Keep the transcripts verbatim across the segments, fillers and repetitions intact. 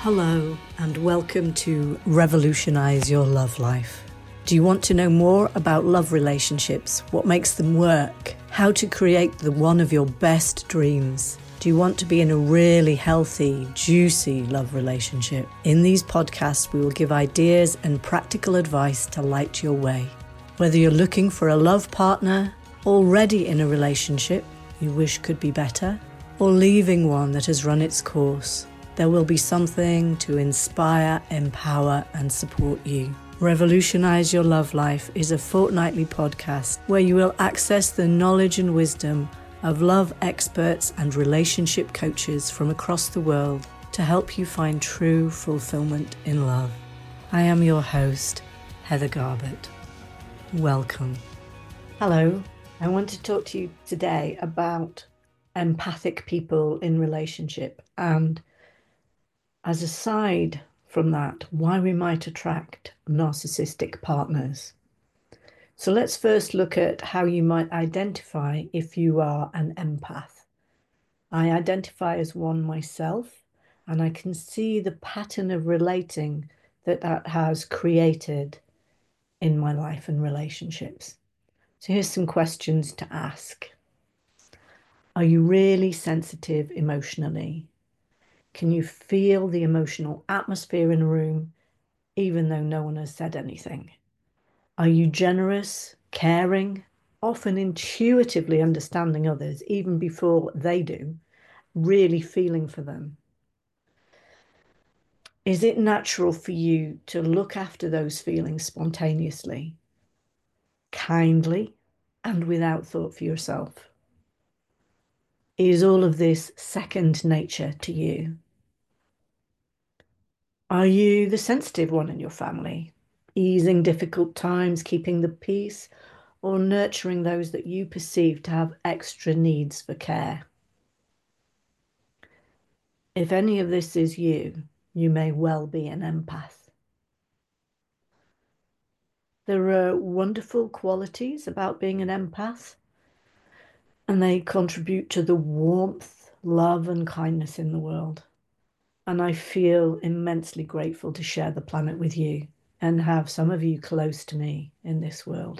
Hello and welcome to Revolutionize Your Love Life. Do you want to know more about love relationships, what makes them work, how to create the one of your best dreams? Do you want to be in a really healthy, juicy love relationship? In these podcasts, we will give ideas and practical advice to light your way. Whether you're looking for a love partner, already in a relationship you wish could be better, or leaving one that has run its course, there will be something to inspire, empower, and support you. Revolutionize Your Love Life is a fortnightly podcast where you will access the knowledge and wisdom of love experts and relationship coaches from across the world to help you find true fulfillment in love. I am your host, Heather Garbett. Welcome. Hello. I want to talk to you today about empathic people in relationship, and as a side from that, why we might attract narcissistic partners. So let's first look at how you might identify if you are an empath. I identify as one myself, and I can see the pattern of relating that that has created in my life and relationships. So here's some questions to ask. Are you really sensitive emotionally? Can you feel the emotional atmosphere in a room, even though no one has said anything? Are you generous, caring, often intuitively understanding others, even before they do, really feeling for them? Is it natural for you to look after those feelings spontaneously, kindly, and without thought for yourself? Is all of this second nature to you? Are you the sensitive one in your family, easing difficult times, keeping the peace, or nurturing those that you perceive to have extra needs for care? If any of this is you, you may well be an empath. There are wonderful qualities about being an empath, and they contribute to the warmth, love, and kindness in the world. And I feel immensely grateful to share the planet with you and have some of you close to me in this world.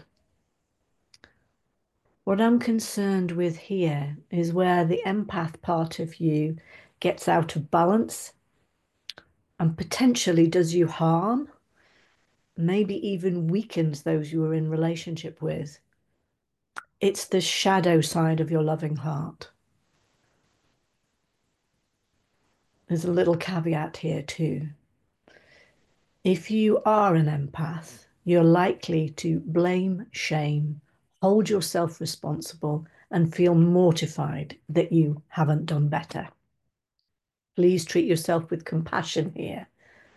What I'm concerned with here is where the empath part of you gets out of balance and potentially does you harm, maybe even weakens those you are in relationship with. It's the shadow side of your loving heart. There's a little caveat here too. If you are an empath, you're likely to blame, shame, hold yourself responsible, and feel mortified that you haven't done better. Please treat yourself with compassion here.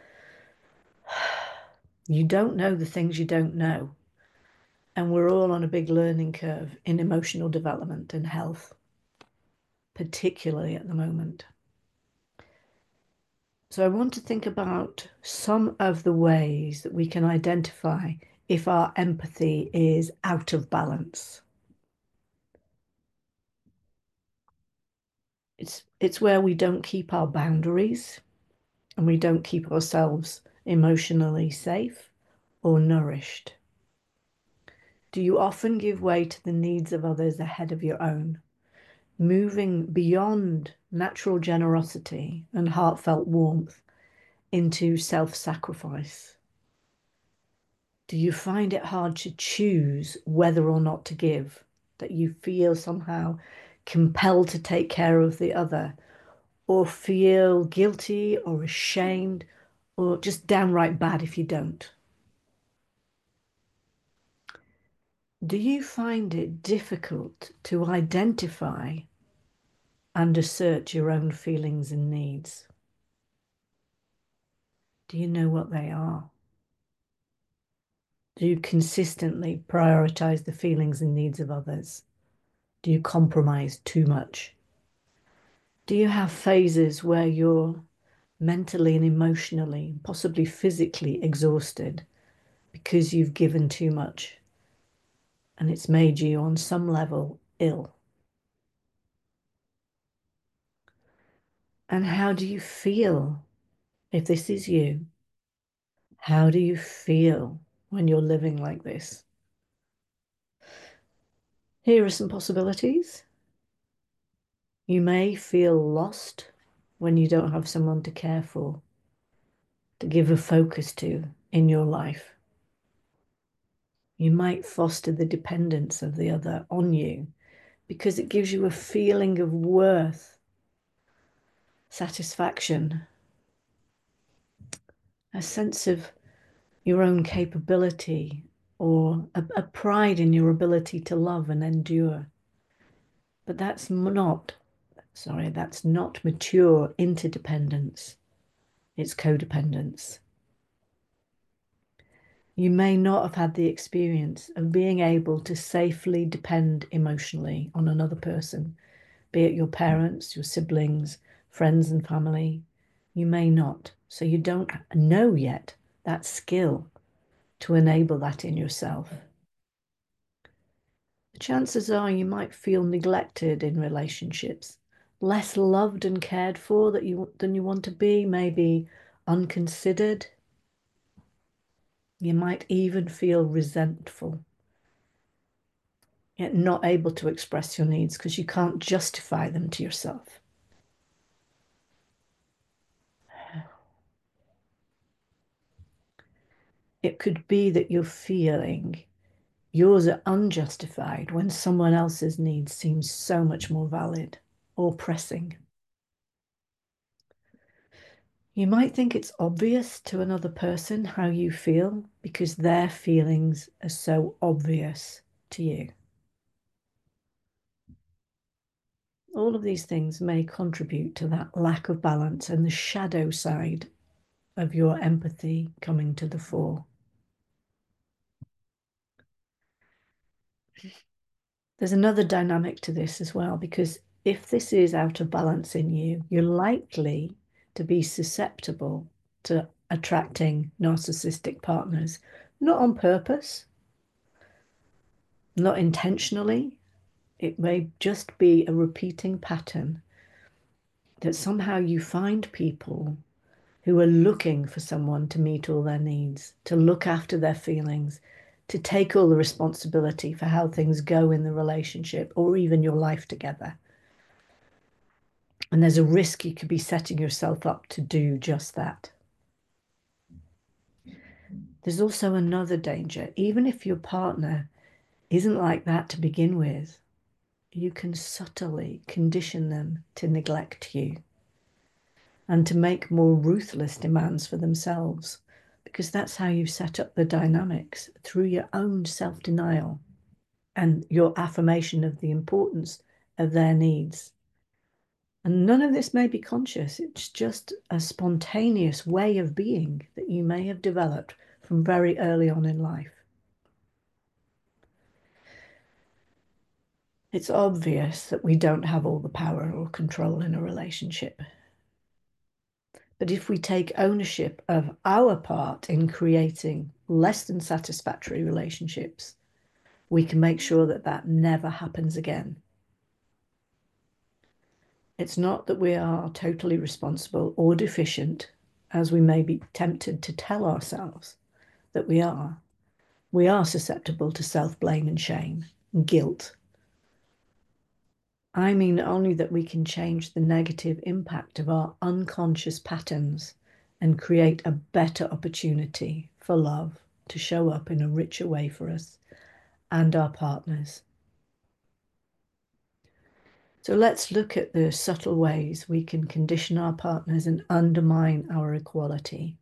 You don't know the things you don't know. And we're all on a big learning curve in emotional development and health, particularly at the moment. So I want to think about some of the ways that we can identify if our empathy is out of balance. It's, it's where we don't keep our boundaries and we don't keep ourselves emotionally safe or nourished. Do you often give way to the needs of others ahead of your own, moving beyond natural generosity and heartfelt warmth into self-sacrifice? Do you find it hard to choose whether or not to give, that you feel somehow compelled to take care of the other, or feel guilty or ashamed, or just downright bad if you don't? Do you find it difficult to identify and assert your own feelings and needs? Do you know what they are? Do you consistently prioritize the feelings and needs of others? Do you compromise too much? Do you have phases where you're mentally and emotionally, possibly physically exhausted because you've given too much and it's made you on some level ill? And how do you feel If this is you, how do you feel when you're living like this? Here are some possibilities. You may feel lost when you don't have someone to care for, to give a focus to in your life. You might foster the dependence of the other on you because it gives you a feeling of worth, satisfaction, a sense of your own capability, or a, a pride in your ability to love and endure. But that's not, sorry, that's not mature interdependence. It's codependence. You may not have had the experience of being able to safely depend emotionally on another person, be it your parents, your siblings, friends and family. You may not. So you don't know yet that skill to enable that in yourself. The chances are you might feel neglected in relationships, less loved and cared for that you than you want to be, maybe unconsidered. You might even feel resentful, yet not able to express your needs because you can't justify them to yourself. It could be that you're feeling yours are unjustified when someone else's needs seem so much more valid or pressing. You might think it's obvious to another person how you feel because their feelings are so obvious to you. All of these things may contribute to that lack of balance and the shadow side of your empathy coming to the fore. There's another dynamic to this as well, because if this is out of balance in you, you're likely to be susceptible to attracting narcissistic partners, not on purpose, not intentionally. It may just be a repeating pattern that somehow you find people who are looking for someone to meet all their needs, to look after their feelings, to take all the responsibility for how things go in the relationship or even your life together. And there's a risk you could be setting yourself up to do just that. There's also another danger. Even if your partner isn't like that to begin with, you can subtly condition them to neglect you and to make more ruthless demands for themselves, because that's how you set up the dynamics through your own self-denial and your affirmation of the importance of their needs. And none of this may be conscious. It's just a spontaneous way of being that you may have developed from very early on in life. It's obvious that we don't have all the power or control in a relationship. But if we take ownership of our part in creating less than satisfactory relationships, we can make sure that that never happens again. It's not that we are totally responsible or deficient, as we may be tempted to tell ourselves that we are. We are susceptible to self-blame and shame and guilt. I mean only that we can change the negative impact of our unconscious patterns and create a better opportunity for love to show up in a richer way for us and our partners. So let's look at the subtle ways we can condition our partners and undermine our equality.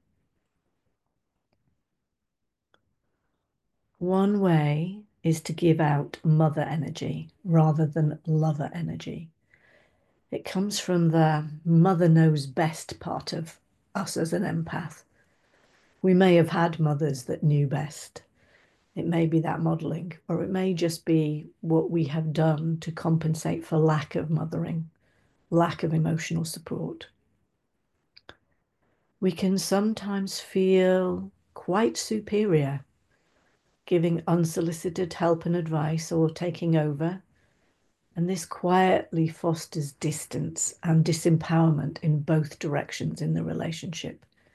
One way is to give out mother energy rather than lover energy. It comes from the mother knows best part of us as an empath. We may have had mothers that knew best. It may be that modeling, or it may just be what we have done to compensate for lack of mothering, lack of emotional support. We can sometimes feel quite superior, giving unsolicited help and advice or taking over. And this quietly fosters distance and disempowerment in both directions in the relationship.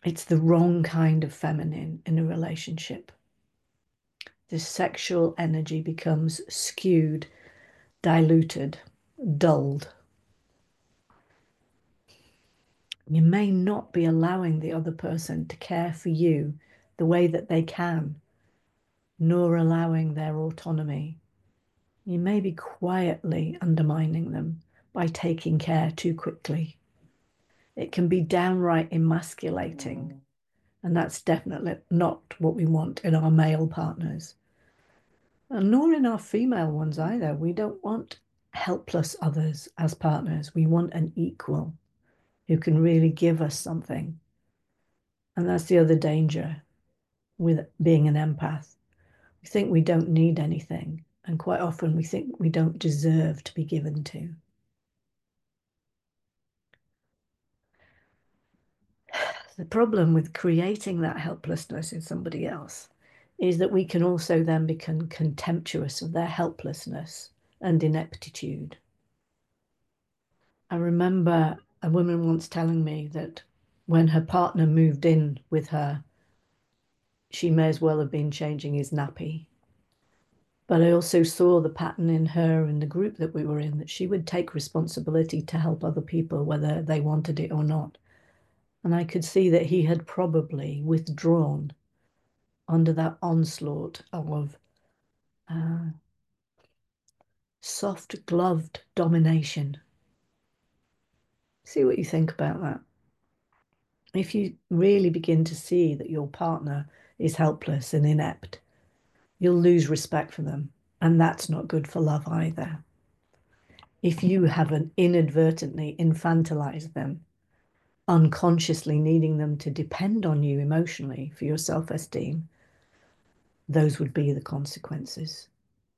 It's the wrong kind of feminine in a relationship. The sexual energy becomes skewed, diluted, dulled. You may not be allowing the other person to care for you the way that they can, nor allowing their autonomy. You may be quietly undermining them by taking care too quickly. It can be downright emasculating, and that's definitely not what we want in our male partners, and nor in our female ones either. We don't want helpless others as partners. We want an equal who can really give us something. And that's the other danger with being an empath. We think we don't need anything, and quite often we think we don't deserve to be given to. The problem with creating that helplessness in somebody else is that we can also then become contemptuous of their helplessness and ineptitude. I remember a woman once telling me that when her partner moved in with her, she may as well have been changing his nappy. But I also saw the pattern in her and the group that we were in, that she would take responsibility to help other people, whether they wanted it or not. And I could see that he had probably withdrawn under that onslaught of uh, soft gloved domination. See what you think about that. If you really begin to see that your partner is helpless and inept, you'll lose respect for them. And that's not good for love either. If you haven't inadvertently infantilized them, unconsciously needing them to depend on you emotionally for your self-esteem, those would be the consequences.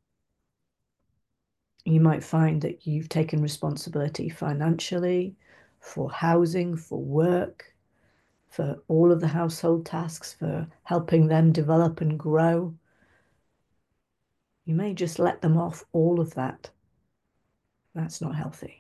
You might find that you've taken responsibility financially, for housing, for work, for all of the household tasks, for helping them develop and grow. You may just let them off all of that. That's not healthy.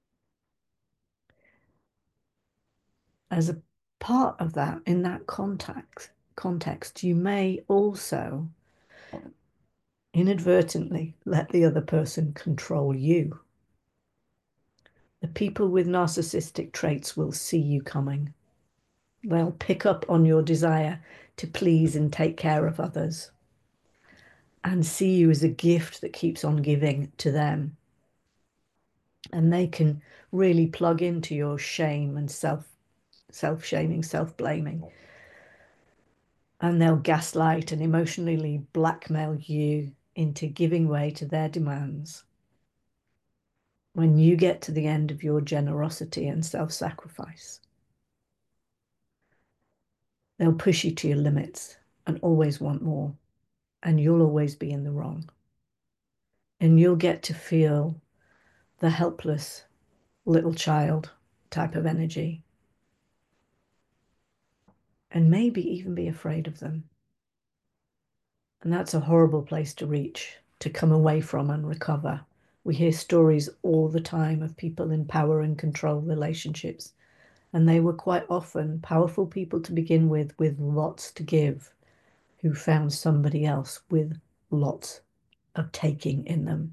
As a part of that, in that context, context, you may also inadvertently let the other person control you. The people with narcissistic traits will see you coming. They'll pick up on your desire to please and take care of others and see you as a gift that keeps on giving to them. And they can really plug into your shame and self, self-shaming, self-blaming. And they'll gaslight and emotionally blackmail you into giving way to their demands. When you get to the end of your generosity and self-sacrifice, they'll push you to your limits and always want more, and you'll always be in the wrong. And you'll get to feel the helpless little child type of energy, and maybe even be afraid of them. And that's a horrible place to reach, to come away from and recover. We hear stories all the time of people in power and control relationships, and they were quite often powerful people to begin with, with lots to give, who found somebody else with lots of taking in them.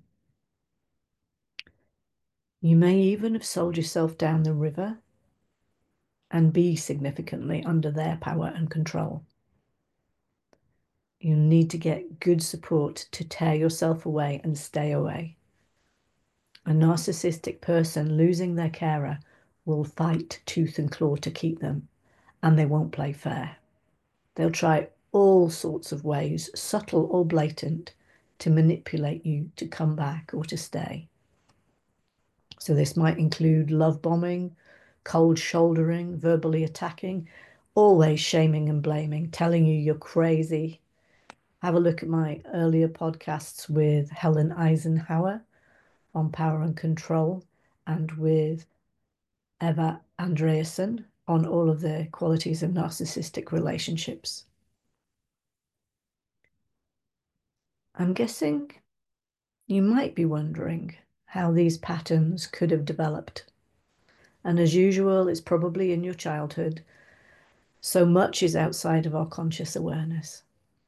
You may even have sold yourself down the river and be significantly under their power and control. You need to get good support to tear yourself away and stay away. A narcissistic person losing their carer will fight tooth and claw to keep them, and they won't play fair. They'll try all sorts of ways, subtle or blatant, to manipulate you to come back or to stay. So this might include love bombing, cold shouldering, verbally attacking, always shaming and blaming, telling you you're crazy. Have a look at my earlier podcasts with Helen Eisenhower on power and control, and with Eva Andreasen on all of the qualities of narcissistic relationships. I'm guessing you might be wondering how these patterns could have developed. And as usual, it's probably in your childhood. So much is outside of our conscious awareness.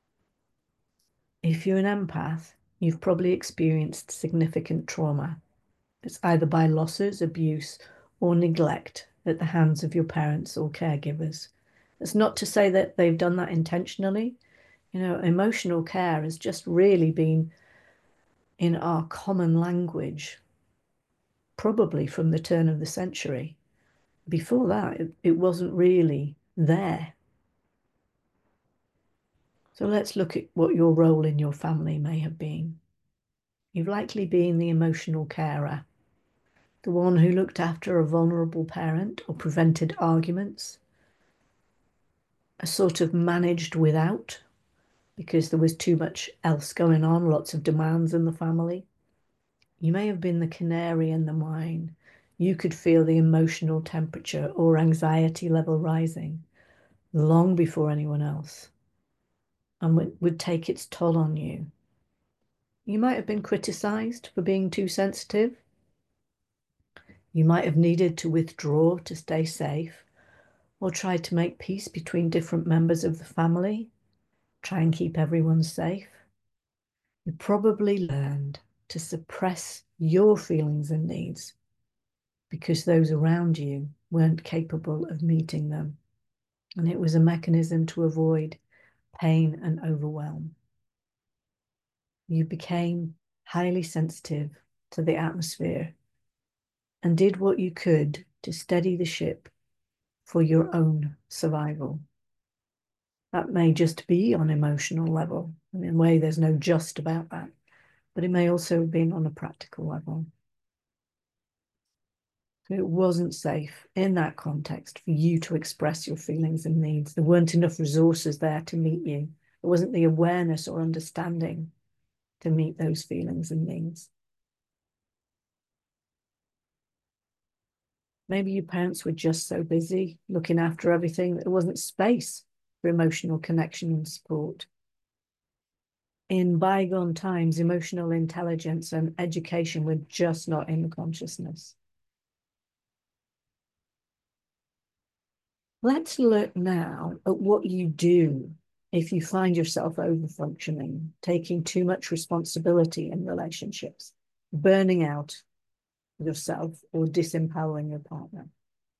If you're an empath, you've probably experienced significant trauma. It's either by losses, abuse, or neglect at the hands of your parents or caregivers. It's not to say that they've done that intentionally. You know, emotional care has just really been in our common language, probably from the turn of the century. Before that, it, it wasn't really there. So let's look at what your role in your family may have been. You've likely been the emotional carer, the one who looked after a vulnerable parent or prevented arguments, a sort of managed without because there was too much else going on, lots of demands in the family. You may have been the canary in the mine. You could feel the emotional temperature or anxiety level rising long before anyone else, and it would take its toll on you. You might have been criticized for being too sensitive. You might have needed to withdraw to stay safe, or tried to make peace between different members of the family, try and keep everyone safe. You probably learned to suppress your feelings and needs because those around you weren't capable of meeting them. And it was a mechanism to avoid pain and overwhelm. You became highly sensitive to the atmosphere and did what you could to steady the ship for your own survival. That may just be on emotional level. And in a way, there's no just about that. But it may also have been on a practical level. It wasn't safe in that context for you to express your feelings and needs. There weren't enough resources there to meet you. There wasn't the awareness or understanding to meet those feelings and needs. Maybe your parents were just so busy looking after everything that there wasn't space for emotional connection and support. In bygone times, emotional intelligence and education were just not in the consciousness. Let's look now at what you do if you find yourself over-functioning, taking too much responsibility in relationships, burning out yourself, or disempowering your partner.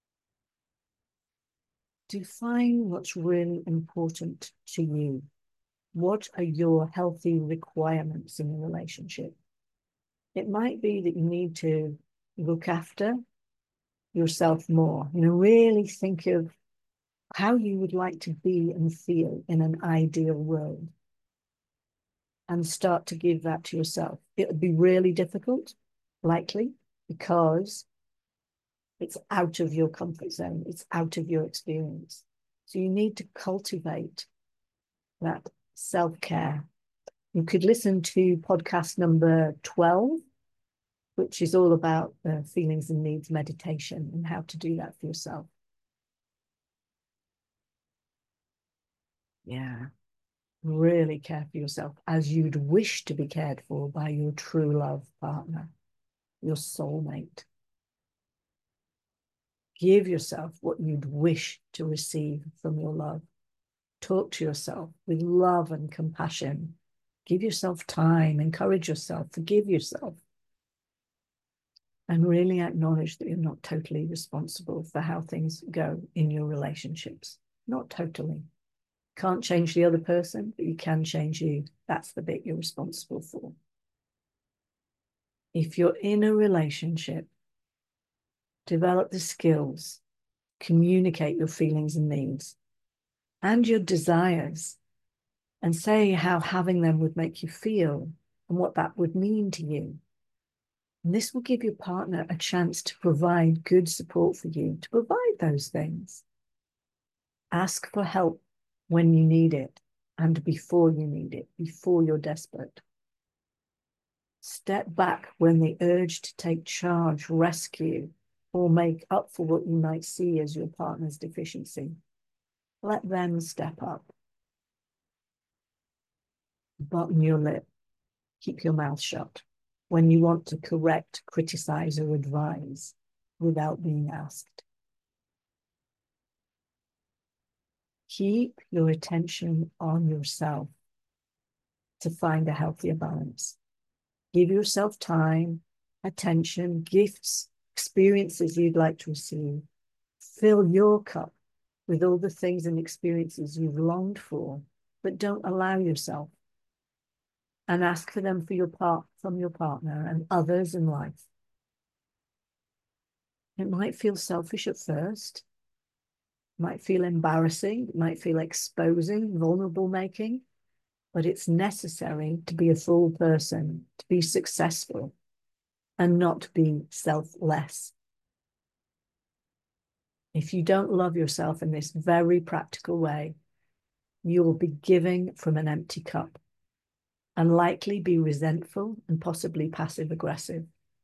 Define what's really important to you. What are your healthy requirements in the relationship? It might be that you need to look after yourself more, you know, really think of how you would like to be and feel in an ideal world and start to give that to yourself. It would be really difficult, likely, because it's out of your comfort zone. It's out of your experience. So you need to cultivate that self-care. You could listen to podcast number twelve, which is all about the feelings and needs meditation and how to do that for yourself. Yeah. Really care for yourself as you'd wish to be cared for by your true love partner, your soulmate. Give yourself what you'd wish to receive from your love. Talk to yourself with love and compassion. Give yourself time, encourage yourself, forgive yourself. And really acknowledge that you're not totally responsible for how things go in your relationships. Not totally. Can't change the other person, but you can change you. That's the bit you're responsible for. If you're in a relationship, develop the skills, communicate your feelings and needs and your desires, and say how having them would make you feel and what that would mean to you. And this will give your partner a chance to provide good support for you, to provide those things. Ask for help when you need it and before you need it, before you're desperate. Step back when the urge to take charge, rescue, or make up for what you might see as your partner's deficiency. Let them step up. Button your lip. Keep your mouth shut when you want to correct, criticize, or advise without being asked. Keep your attention on yourself to find a healthier balance. Give yourself time, attention, gifts, experiences you'd like to receive. Fill your cup with all the things and experiences you've longed for, but don't allow yourself. And ask for them for your part, from your partner and others in life. It might feel selfish at first. It might feel embarrassing. It might feel exposing, vulnerable making. But it's necessary to be a full person, to be successful, and not be selfless. If you don't love yourself in this very practical way, you will be giving from an empty cup and likely be resentful and possibly passive-aggressive.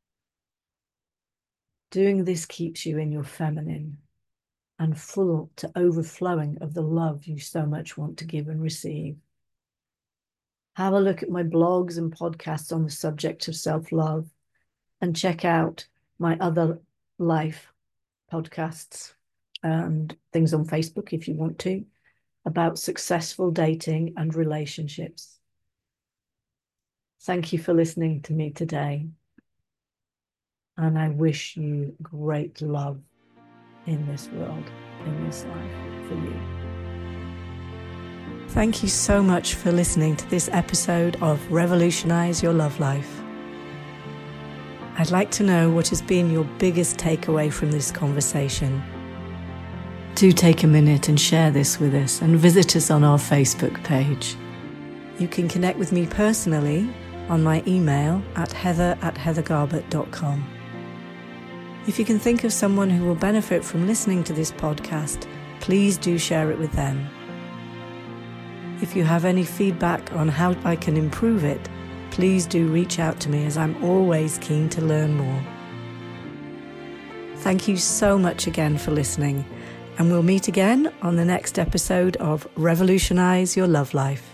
Doing this keeps you in your feminine and full to overflowing of the love you so much want to give and receive. Have a look at my blogs and podcasts on the subject of self-love and check out my other life podcasts and things on Facebook if you want to, about successful dating and relationships. Thank you for listening to me today. And I wish you great love in this world, in this life, for you. Thank you so much for listening to this episode of Revolutionize Your Love Life. I'd like to know what has been your biggest takeaway from this conversation. Do take a minute and share this with us and visit us on our Facebook page. You can connect with me personally on my email at heather at heathergarbett dot com. If you can think of someone who will benefit from listening to this podcast, please do share it with them. If you have any feedback on how I can improve it, please do reach out to me, as I'm always keen to learn more. Thank you so much again for listening, and we'll meet again on the next episode of Revolutionize Your Love Life.